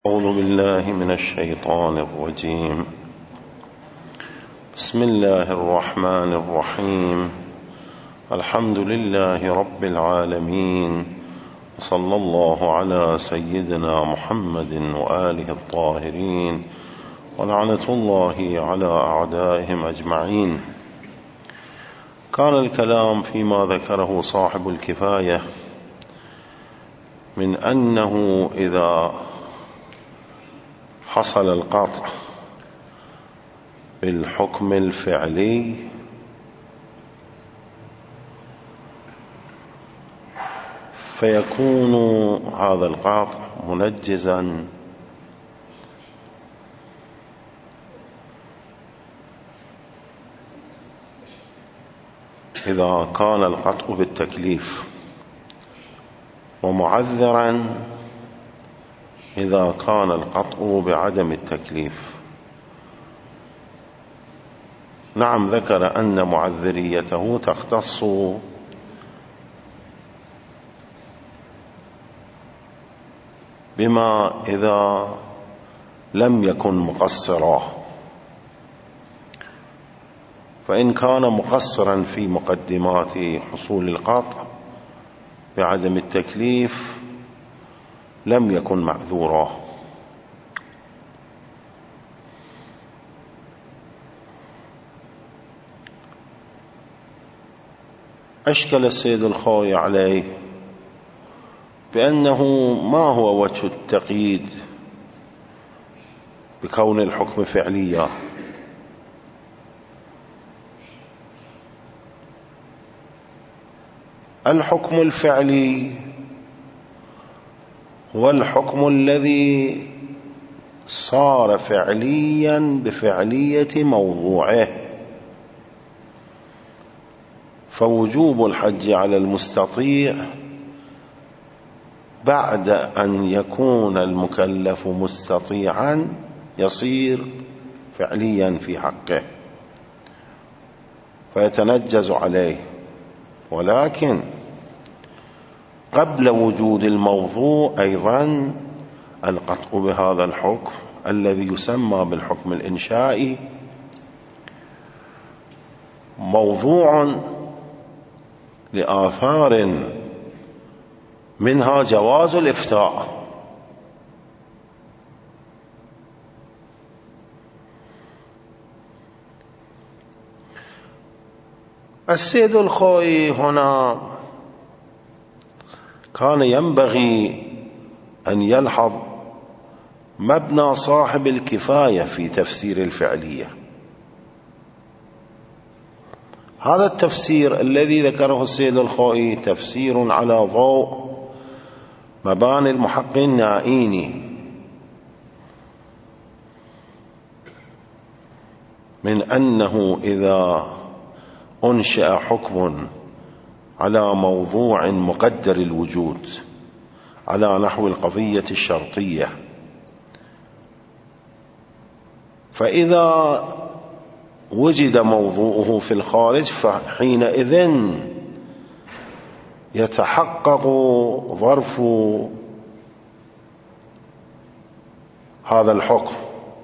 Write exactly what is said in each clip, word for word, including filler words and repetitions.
أعوذ بالله من الشيطان الرجيم. بسم الله الرحمن الرحيم. الحمد لله رب العالمين، صلى الله على سيدنا محمد وآله الطاهرين، ولعنة الله على أعدائهم أجمعين. كان الكلام فيما ذكره صاحب الكفاية من أنه إذا حصل القطع بالحكم الفعلي فيكون هذا القطع منجزا إذا كان القطع بالتكليف، ومعذرا إذا كان القطع بعدم التكليف. نعم، ذكر أن معذريته تختص بما إذا لم يكن مقصرا، فإن كان مقصرا في مقدمات حصول القطع بعدم التكليف لم يكن معذورا. أشكل السيد الخوئي عليه بأنه ما هو وجه التقييد بكون الحكم فعليا. الحكم الفعلي هو الحكم الذي صار فعليا بفعلية موضوعه، فوجوب الحج على المستطيع بعد أن يكون المكلف مستطيعا يصير فعليا في حقه فيتنجز عليه. ولكن قبل وجود الموضوع أيضا القطع بهذا الحكم الذي يسمى بالحكم الإنشائي موضوع لآثار منها جواز الإفتاء. السيد الخوئي هنا كان ينبغي أن يلحظ مبنى صاحب الكفاية في تفسير الفعلية. هذا التفسير الذي ذكره السيد الخوئي تفسير على ضوء مباني المحقق النائيني من أنه إذا أنشأ حكم على موضوع مقدر الوجود على نحو القضية الشرطية، فإذا وجد موضوعه في الخارج فحينئذ يتحقق ظرف هذا الحكم.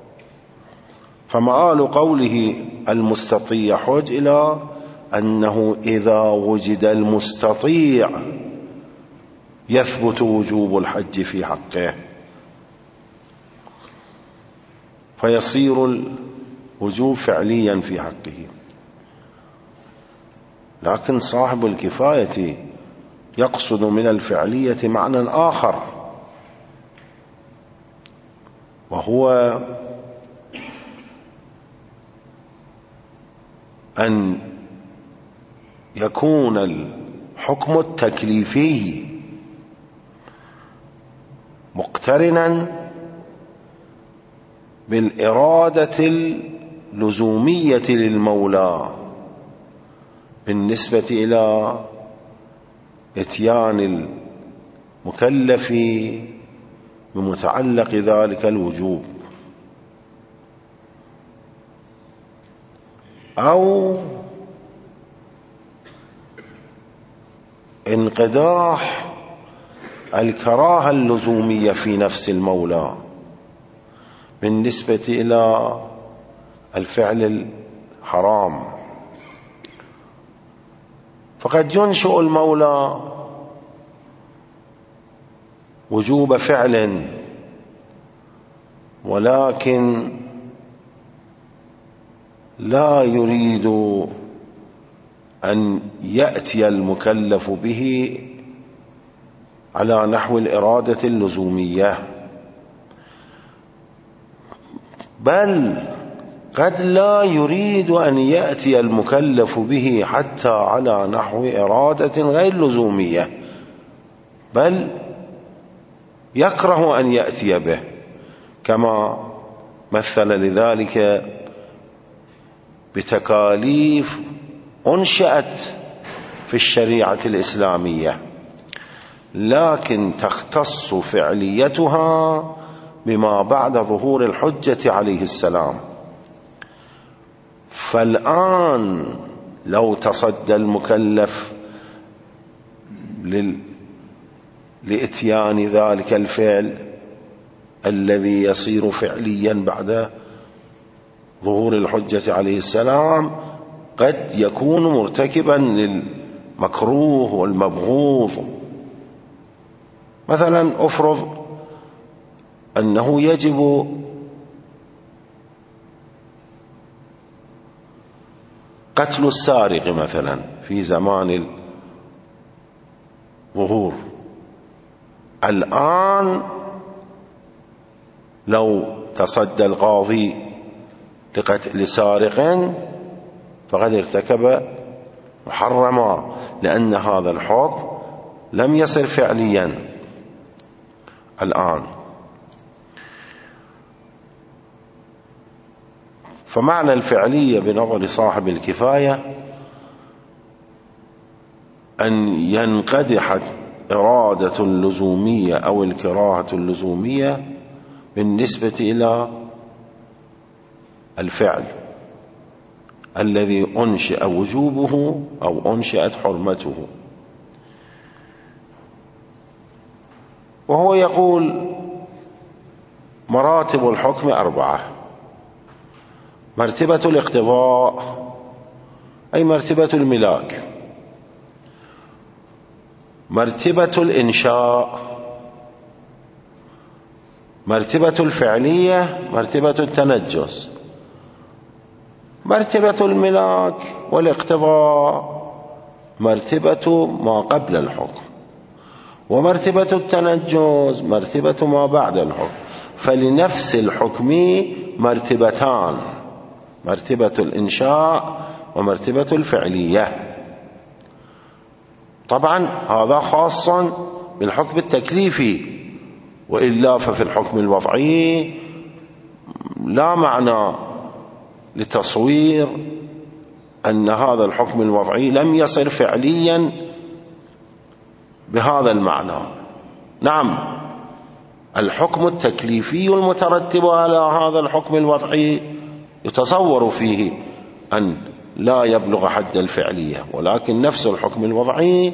فمآل قوله المستطيع حج إلى أنه إذا وجد المستطيع يثبت وجوب الحج في حقه، فيصير الوجوب فعليا في حقه. لكن صاحب الكفاية يقصد من الفعلية معنى آخر، وهو أن يكون الحكم التكليفي مقترنا بالإرادة اللزومية للمولى بالنسبة إلى إتيان المكلف بمتعلق ذلك الوجوب، أو انقداح الكراهة اللزومية في نفس المولى بالنسبة إلى الفعل الحرام. فقد ينشئ المولى وجوب فعل، ولكن لا يريد أن يأتي المكلف به على نحو الإرادة اللزومية، بل قد لا يريد أن يأتي المكلف به حتى على نحو إرادة غير لزومية، بل يكره أن يأتي به، كما مثل لذلك بتكاليف أنشأت في الشريعة الإسلامية لكن تختص فعليتها بما بعد ظهور الحجة عليه السلام. فالآن لو تصدى المكلف لل... لإتيان ذلك الفعل الذي يصير فعليا بعد ظهور الحجة عليه السلام، قد يكون مرتكبا للمكروه والمبغوض. مثلا أفرض أنه يجب قتل السارق مثلا في زمان الظهور. الآن لو تصدى القاضي لقتل سارق فقد ارتكب محرما، لأن هذا الحكم لم يصل فعليا الآن. فمعنى الفعلية بنظر صاحب الكفاية أن ينقدح إرادة اللزومية أو الكراهة اللزومية بالنسبة إلى الفعل الذي أنشئ وجوبه أو أنشئت حرمته. وهو يقول مراتب الحكم أربعة: مرتبة الاقتضاء أي مرتبة الملاك، مرتبة الإنشاء، مرتبة الفعلية، مرتبة التنجس. مرتبة الملاك والاقتضاء مرتبة ما قبل الحكم، ومرتبة التنجس مرتبة ما بعد الحكم. فلنفس الحكم مرتبتان: مرتبة الإنشاء ومرتبة الفعلية. طبعا هذا خاص بالحكم التكليفي، وإلا ففي الحكم الوضعي لا معنى لتصوير أن هذا الحكم الوضعي لم يصل فعليا بهذا المعنى. نعم، الحكم التكليفي المترتب على هذا الحكم الوضعي يتصور فيه أن لا يبلغ حد الفعلية، ولكن نفس الحكم الوضعي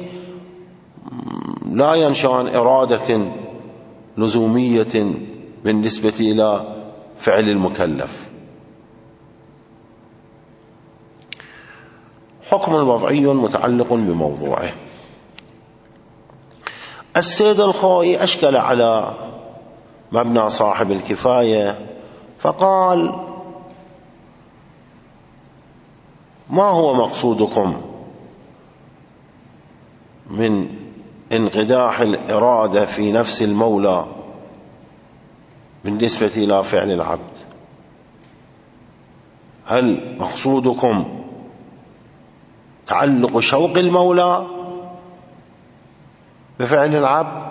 لا ينشأ عن إرادة لزومية بالنسبة إلى فعل المكلف. حكم الوضعي متعلق بموضوعه. السيد الخوئي أشكل على مبنى صاحب الكفاية فقال: ما هو مقصودكم من انقداح الإرادة في نفس المولى بالنسبة إلى فعل العبد؟ هل مقصودكم تعلق شوق المولى بفعل العبد؟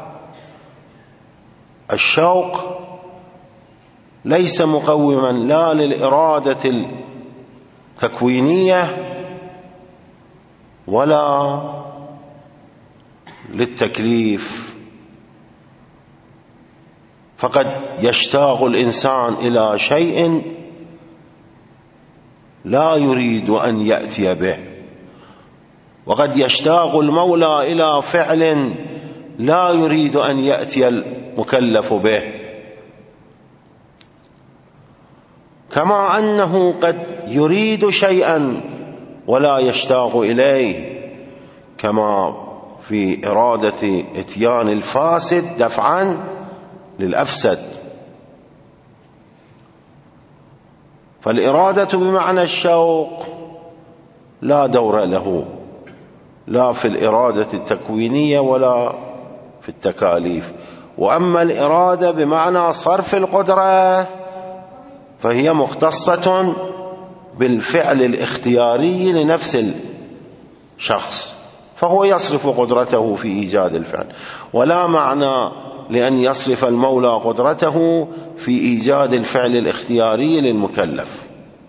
الشوق ليس مقوما لا للإرادة التكوينية ولا للتكليف. فقد يشتاق الإنسان إلى شيء لا يريد أن يأتي به، وقد يشتاق المولى إلى فعل لا يريد أن يأتي المكلف به. كما أنه قد يريد شيئا ولا يشتاق إليه، كما في إرادة إتيان الفاسد دفعا للأفسد. فالإرادة بمعنى الشوق لا دور له، لا في الإرادة التكوينية ولا في التكاليف. وأما الإرادة بمعنى صرف القدرة فهي مختصة بالفعل الاختياري لنفس الشخص، فهو يصرف قدرته في إيجاد الفعل، ولا معنى لأن يصرف المولى قدرته في إيجاد الفعل الاختياري للمكلف.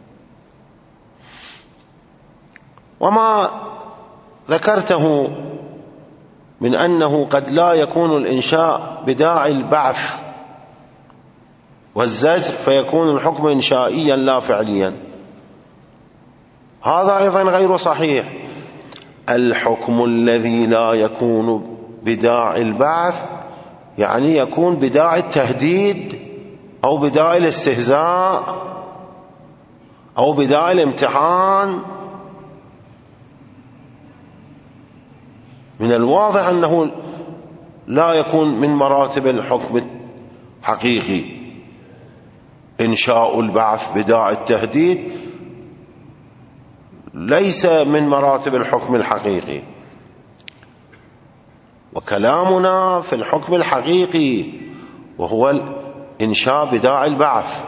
وما ذكرته من أنه قد لا يكون الإنشاء بداعي البعث والزجر فيكون الحكم إنشائيا لا فعليا، هذا أيضا غير صحيح. الحكم الذي لا يكون بداعي البعث يعني يكون بداعي التهديد أو بداعي الاستهزاء أو بداعي الامتحان. من الواضح أنه لا يكون من مراتب الحكم الحقيقي إنشاء البعث بداعي التهديد، ليس من مراتب الحكم الحقيقي. وكلامنا في الحكم الحقيقي وهو الإنشاء بداعي البعث.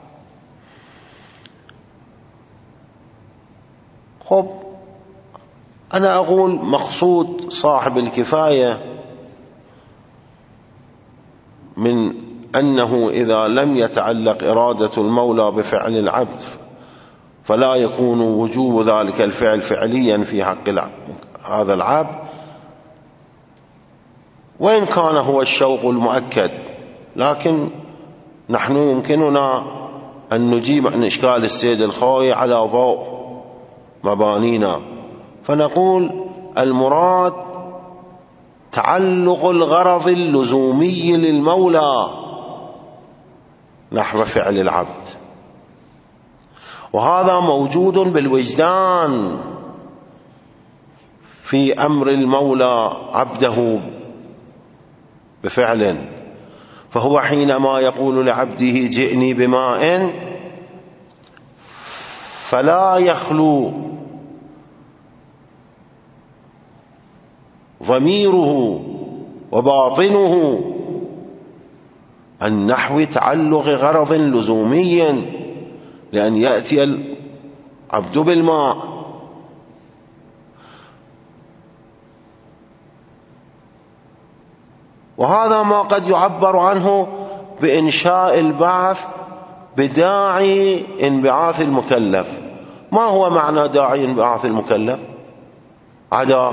خب أنا أقول مقصود صاحب الكفاية من أنه إذا لم يتعلق إرادة المولى بفعل العبد فلا يكون وجوب ذلك الفعل فعليا في حق هذا العبد، وإن كان هو الشوق المؤكد، لكن نحن يمكننا أن نجيب عن إشكال السيد الخوي على ضوء مبانينا، فنقول المراد تعلق الغرض اللزومي للمولى نحو فعل العبد، وهذا موجود بالوجدان في أمر المولى عبده بفعل. فهو حينما يقول لعبده جئني بماء فلا يخلو ضميره وباطنه عن نحو تعلق غرض لزومي لأن يأتي العبد بالماء. وهذا ما قد يعبر عنه بإنشاء البعث بداعي انبعاث المكلف. ما هو معنى داعي انبعاث المكلف عدا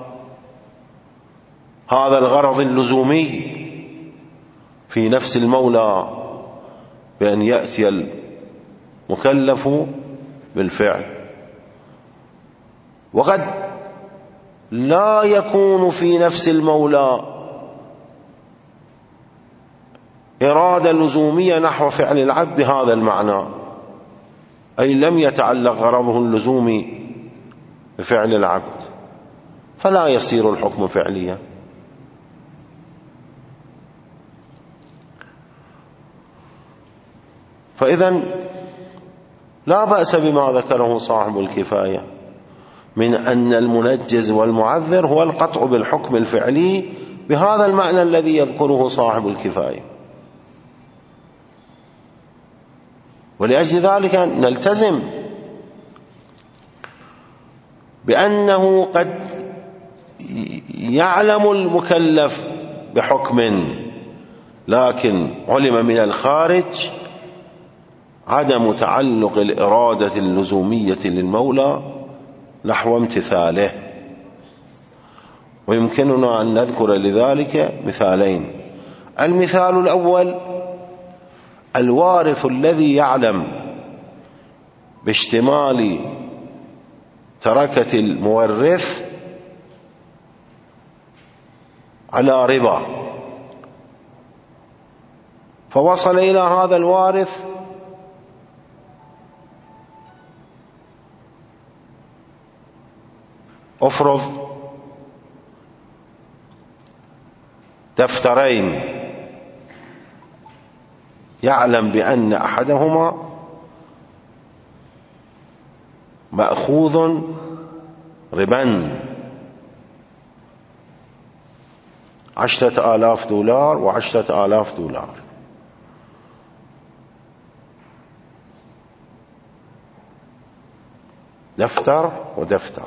هذا الغرض اللزومي في نفس المولى بأن يأتي المكلف بالفعل، وقد لا يكون في نفس المولى إرادة لزومية نحو فعل العبد بهذا المعنى، أي لم يتعلق غرضه اللزومي بفعل العبد، فلا يصير الحكم فعليا. فإذن لا بأس بما ذكره صاحب الكفاية من أن المنجز والمعذر هو القطع بالحكم الفعلي بهذا المعنى الذي يذكره صاحب الكفاية. ولأجل ذلك نلتزم بأنه قد يعلم المكلف بحكم لكن علم من الخارج عدم تعلق الإرادة اللزومية للمولى نحو امتثاله. ويمكننا أن نذكر لذلك مثالين. المثال الأول الوارث الذي يعلم باشتمال تركة المورث على ربا، فوصل إلى هذا الوارث افرض دفترين يعلم بأن أحدهما مأخوذ ربا عشرة آلاف دولار وعشرة آلاف دولار، دفتر ودفتر،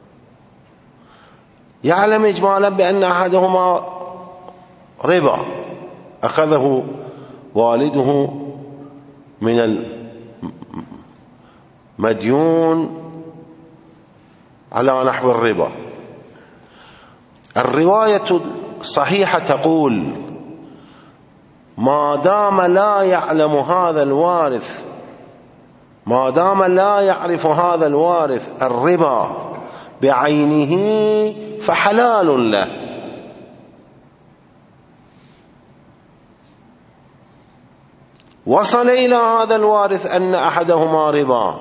يعلم إجمالا بأن أحدهما ربا أخذه والده من المديون على نحو الربا. الرواية الصحيحة تقول ما دام لا يعلم هذا الوارث، ما دام لا يعرف هذا الوارث الربا بعينه فحلال له. وصل إلى هذا الوارث أن أحدهما ربا،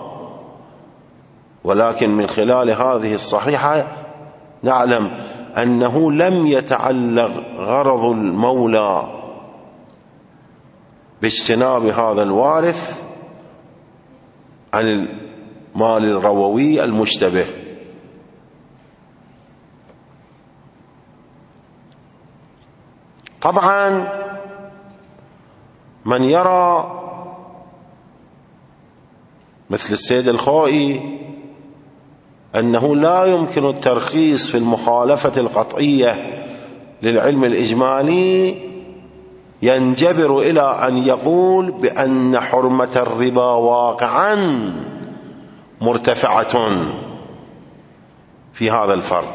ولكن من خلال هذه الصحيحة نعلم أنه لم يتعلق غرض المولى باجتناب هذا الوارث عن المال الرووي المشتبه. طبعا من يرى مثل السيد الخوئي أنه لا يمكن الترخيص في المخالفة القطعية للعلم الإجمالي ينجبر إلى أن يقول بأن حرمة الربا واقعا مرتفعة في هذا الفرض،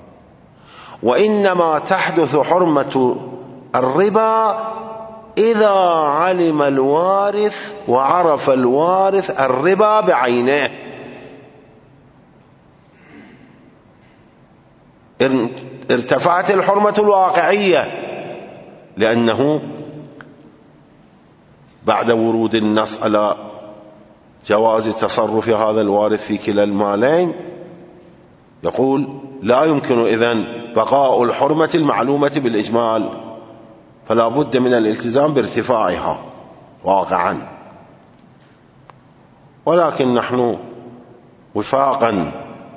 وإنما تحدث حرمة الربا إذا علم الوارث وعرف الوارث الربا بعينه. ارتفعت الحرمة الواقعية لأنه بعد ورود النص على جواز تصرف هذا الوارث في كلا المالين يقول لا يمكن إذن بقاء الحرمة المعلومة بالإجمال، فلا بد من الالتزام بارتفاعها واقعا. ولكن نحن وفاقا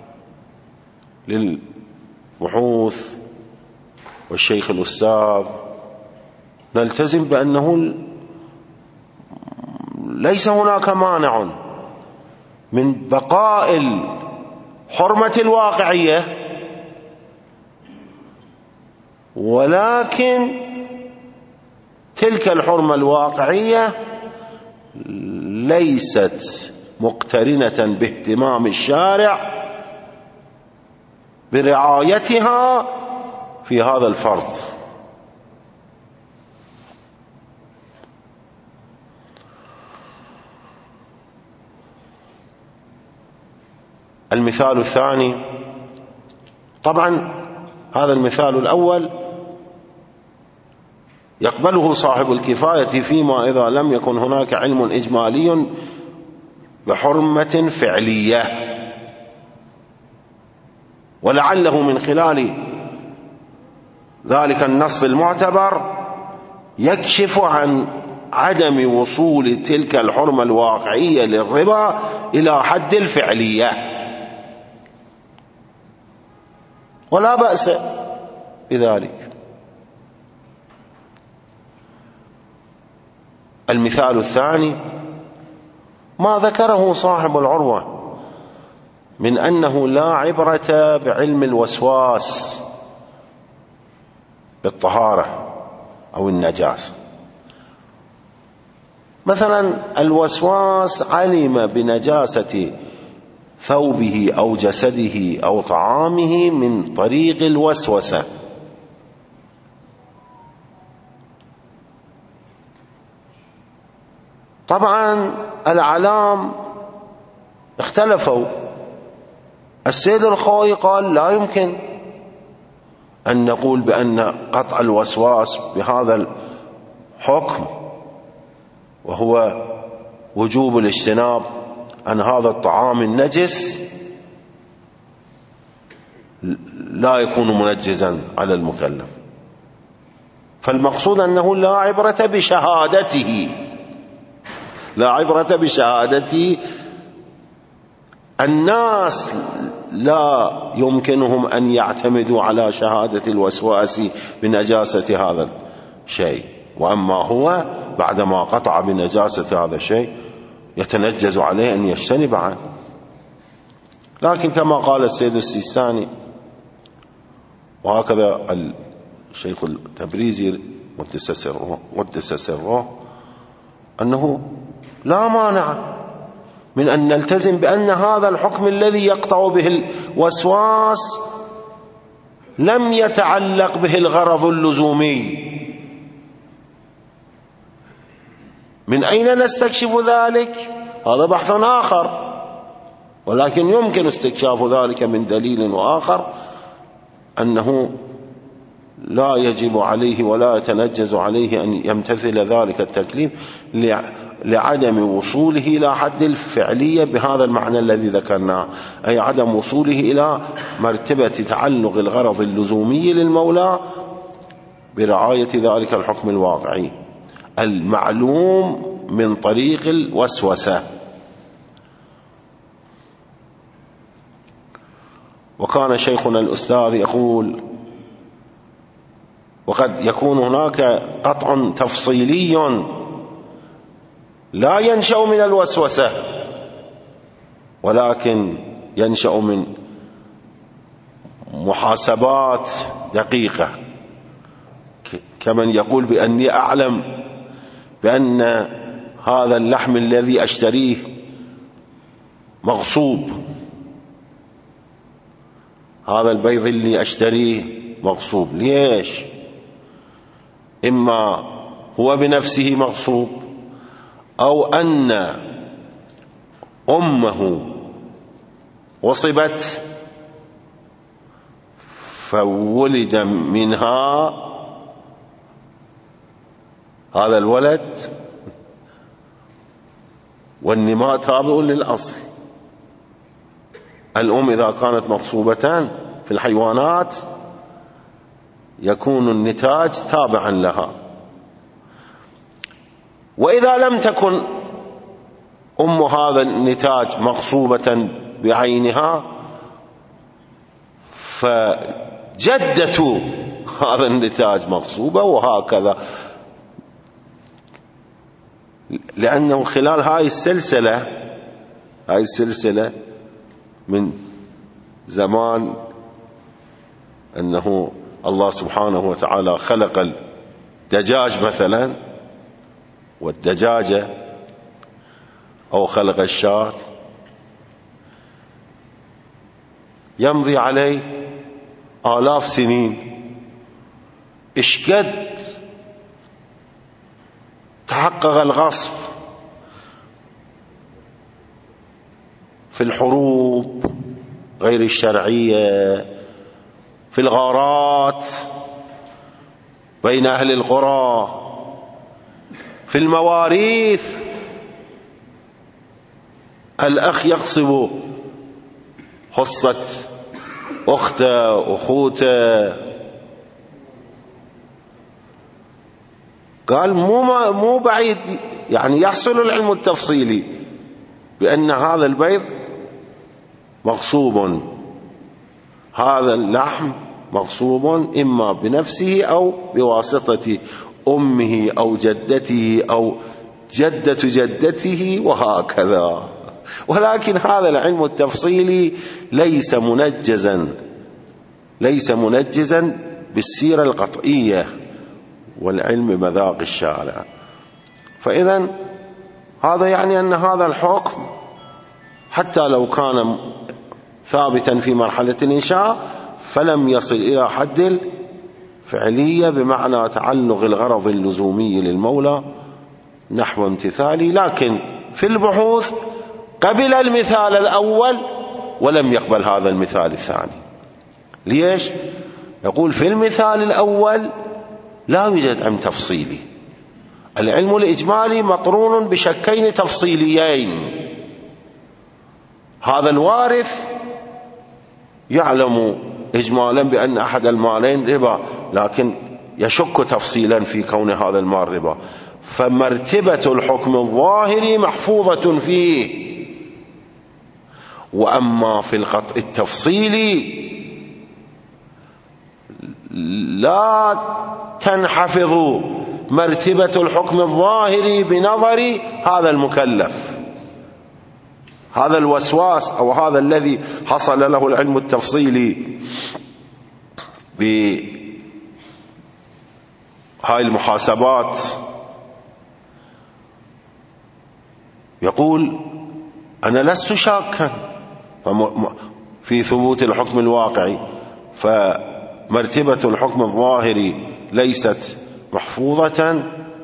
للبحوث والشيخ الأستاذ نلتزم بأنه ليس هناك مانع من بقاء الحرمة الواقعية، ولكن تلك الحرمة الواقعية ليست مقترنة باهتمام الشارع برعايتها في هذا الفرض. المثال الثاني، طبعا هذا المثال الأول يقبله صاحب الكفاية فيما إذا لم يكن هناك علم إجمالي بحرمة فعلية، ولعله من خلال ذلك النص المعتبر يكشف عن عدم وصول تلك الحرمة الواقعية للربا إلى حد الفعلية، ولا بأس بذلك. المثال الثاني ما ذكره صاحب العروة من أنه لا عبرة بعلم الوسواس بالطهارة أو النجاسة. مثلا الوسواس علم بنجاسة ثوبه أو جسده أو طعامه من طريق الوسوسة، طبعا الأعلام اختلفوا. السيد الخوئي قال لا يمكن أن نقول بأن قطع الوسواس بهذا الحكم وهو وجوب الاجتناب عن هذا الطعام النجس لا يكون منجزا على المكلف. فالمقصود أنه لا عبرة بشهادته، لا عبرة بشهادته. الناس لا يمكنهم أن يعتمدوا على شهادة الوسواس بنجاسة هذا الشيء، وأما هو بعدما قطع بنجاسة هذا الشيء يتنجز عليه أن يجتنب عنه. لكن كما قال السيد السيستاني، وهكذا الشيخ التبريزي قدس سره، أنه لا مانع من أن نلتزم بأن هذا الحكم الذي يقطع به الوسواس لم يتعلق به الغرض اللزومي. من أين نستكشف ذلك؟ هذا بحث آخر، ولكن يمكن استكشاف ذلك من دليل آخر، أنه لا يجب عليه ولا يتنجز عليه أن يمتثل ذلك التكليف لعدم وصوله إلى حد الفعلية بهذا المعنى الذي ذكرناه، أي عدم وصوله إلى مرتبة تعلق الغرض اللزومي للمولى برعاية ذلك الحكم الواقعي المعلوم من طريق الوسوسة. وكان شيخنا الأستاذ يقول: وقد يكون هناك قطع تفصيلي لا ينشأ من الوسوسة، ولكن ينشأ من محاسبات دقيقة، كمن يقول بأني أعلم بأن هذا اللحم الذي أشتريه مغصوب، هذا البيض اللي أشتريه مغصوب. ليش؟ إما هو بنفسه مغصوب، أو أن أمه وصبت فولد منها هذا الولد، والنماء تابع للأصل. الأم إذا كانت مغصوبة في الحيوانات يكون النتاج تابعا لها، وإذا لم تكن أم هذا النتاج مغصوبة بعينها فجدة هذا النتاج مغصوبة، وهكذا، لأنه خلال هاي السلسلة هاي السلسلة من زمان أنه الله سبحانه وتعالى خلق الدجاج مثلا والدجاجة، أو خلق الشاة، يمضي عليه آلاف سنين. إشقد تحقق الغصب في الحروب غير الشرعية، في الغارات بين أهل القرى، في المواريث، الأخ يغصب حصة أخته أخوته. قال مو مو بعيد يعني يحصل العلم التفصيلي بأن هذا البيض مغصوب، هذا اللحم مغصوب إما بنفسه أو بواسطة أمه أو جدته أو جدة جدته وهكذا. ولكن هذا العلم التفصيلي ليس منجزا ليس منجزا بالسيرة القطعية والعلم مذاق الشارع. فإذا هذا يعني أن هذا الحكم حتى لو كان ثابتا في مرحلة الإنشاء فلم يصل إلى حد الفعلية بمعنى تعلق الغرض اللزومي للمولى نحو امتثالي. لكن في البحوث قبل المثال الأول ولم يقبل هذا المثال الثاني. ليش؟ يقول في المثال الأول لا يوجد علم تفصيلي، العلم الإجمالي مقرون بشكين تفصيليين. هذا الوارث يعلم إجمالا بأن أحد المالين ربا، لكن يشك تفصيلا في كون هذا المال ربا. فمرتبة الحكم الظاهري محفوظة فيه. وأما في القطع التفصيلي لا تنحفظ مرتبة الحكم الظاهري بنظر هذا المكلف، هذا الوسواس أو هذا الذي حصل له العلم التفصيلي بهاي المحاسبات، يقول أنا لست شاكا في ثبوت الحكم الواقعي، فمرتبة الحكم الظاهري ليست محفوظة.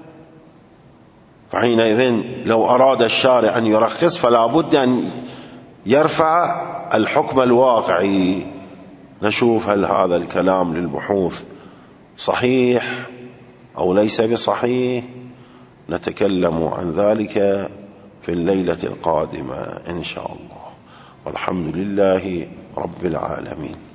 فحينئذ لو أراد الشارع أن يرخص فلا بد أن يرفع الحكم الواقعي. نشوف هل هذا الكلام للبحوث صحيح أو ليس بصحيح، نتكلم عن ذلك في الليلة القادمة إن شاء الله، والحمد لله رب العالمين.